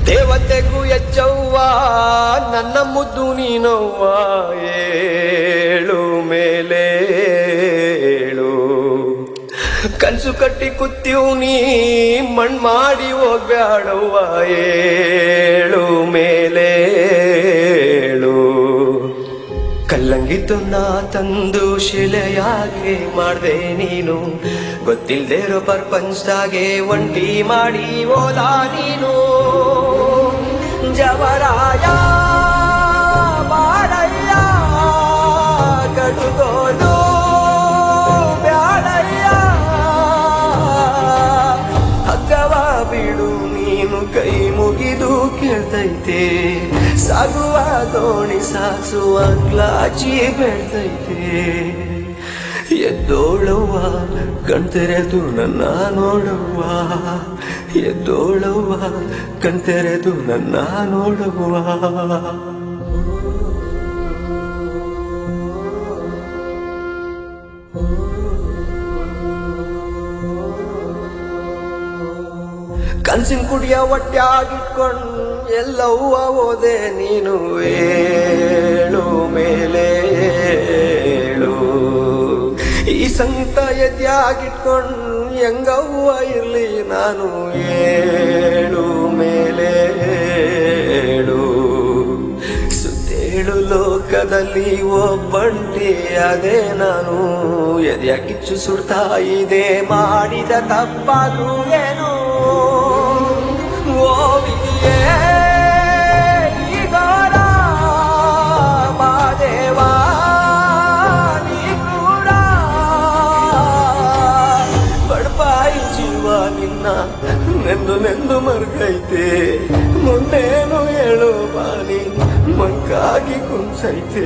ದೇವತೆಗೂ ಎಚ್ಚವ್ವ ನನ್ನ ಮುದ್ದು ನೀನವ್ವ ಏಳು ಮೇಲೇಳು ಕನ್ಸು ಕಟ್ಟಿ ಕುತ್ತೀವ್ ನೀ ಮಣ್ ಮಾಡಿ ಹೋಗ್ಬ್ಯಾಡವ್ವ ಏಳು ಮೇಲೇಳು ಕಲ್ಲಂಗಿತ್ತು ನಾ ತಂದು ಶಿಲೆಯಾಗಿ ಮಾಡ್ದೆ ನೀನು ಗೊತ್ತಿಲ್ದೇರೋ ಪ್ರಪಂಚದಾಗೆ ಒಂಟಿ ಮಾಡಿ ಹೋದ ನೀನು ಜವರಾಯ ಬಾಳಯ್ಯ ಕಡುಗೋಲು ಬ್ಯಾಳಯ್ಯ ಹಗ್ಗವ ಬಿಡು ನೀನು ಕೈ ಮುಗಿದು ಕೇಳ್ತೈತೆ ಸಾಗುವ ದೋಣಿ ಸಾಸುವ ಕ್ಲಾಚಿ ಬೆಳ್ತೈತೆ ಎದ್ದೋಳವ್ವ ಕಣ್ತೆರೆದು ನನ್ನ ನೋಡವ್ವ ಎದ್ದೋಳವ್ವ ಕಣ್ತೆರೆದು ನನ್ನ ನೋಡವ್ವ ಕನ್ಸಿನ ಕುಡಿಯ ಹೊಟ್ಯಾಗಿಟ್ಕೊಂಡು ಎಲ್ಲವ್ವ ಓದೆ ನೀನು ಏಳು ಮೇಲೇಳು ಈ ಸಂತ ಎದ್ಯಾಗಿಟ್ಕೊಂಡು ಹೆಂಗವ್ವ ಇರ್ಲಿ ನಾನು ಏಳು ಮೇಲೇಳು ಸುತ್ತೇಳು ಲೋಕದಲ್ಲಿ ಒಬ್ಬಂಟಿ ಅದೇ ನಾನು ಎದ್ಯಾಕಿಚ್ಚು ಸುಡ್ತಾ ಇದೆ ಮಾಡಿದ ತಪ್ಪಾದ್ರೂ ಏನು ಓವಿಯೇ ಈಗೋರ ಮಾದೇವ ನೀ ಕೂಡ ಬಡಪಾಯಿ ಜೀವ ನಿನ್ನ ನೆಂದು ಮರ್ಗೈತೆ ಮುಂದೇನು ಹೇಳು ಬಾನಿ ಮಂಕಾಗಿ ಕುಂಸೈತೆ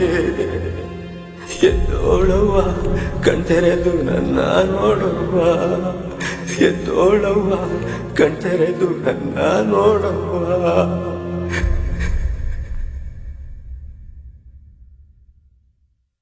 ಎದ್ದೋಳವ್ವ ಕಣ್ತೆರೆದು ನನ್ನ ನೋಡುವ ಎದ್ದೋಳವ್ವ ಕಣ್ತೆರೆದು ನನ್ನ ನೋಡವ್ವ